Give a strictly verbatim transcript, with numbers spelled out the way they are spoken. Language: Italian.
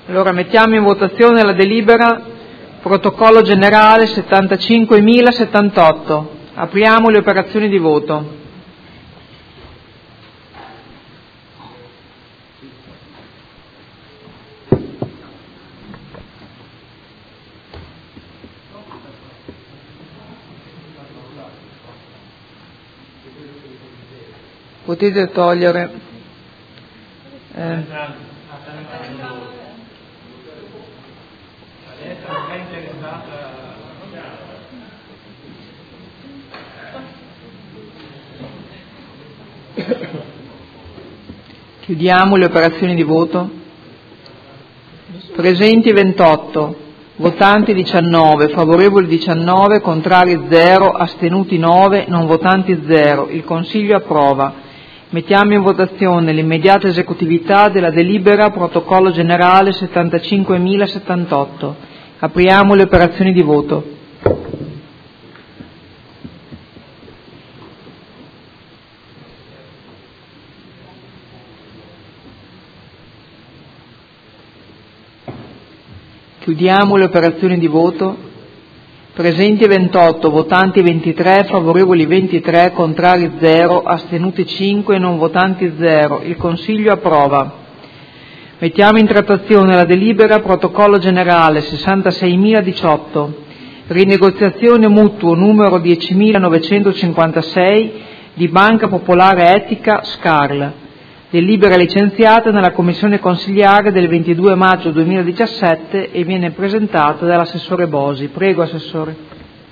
Allora mettiamo in votazione la delibera protocollo generale settantacinquemilasettantotto. Apriamo le operazioni di voto. Potete togliere eh, chiudiamo le operazioni di voto. Presenti ventotto, votanti diciannove, favorevoli diciannove, contrari zero, astenuti nove, non votanti zero. Il Consiglio approva. Mettiamo in votazione l'immediata esecutività della delibera protocollo generale settantacinquemilasettantotto. Apriamo le operazioni di voto. Chiudiamo le operazioni di voto. Presenti ventotto, votanti ventitré, favorevoli ventitré, contrari zero, astenuti cinque, non votanti zero. Il Consiglio approva. Mettiamo in trattazione la delibera protocollo generale sessantaseimiladiciotto, rinegoziazione mutuo numero diecimilanovecentocinquantasei di Banca Popolare Etica Scarl. Delibera licenziata nella Commissione Consiliare del ventidue maggio duemiladiciassette e viene presentata dall'assessore Bosi. Prego, Assessore.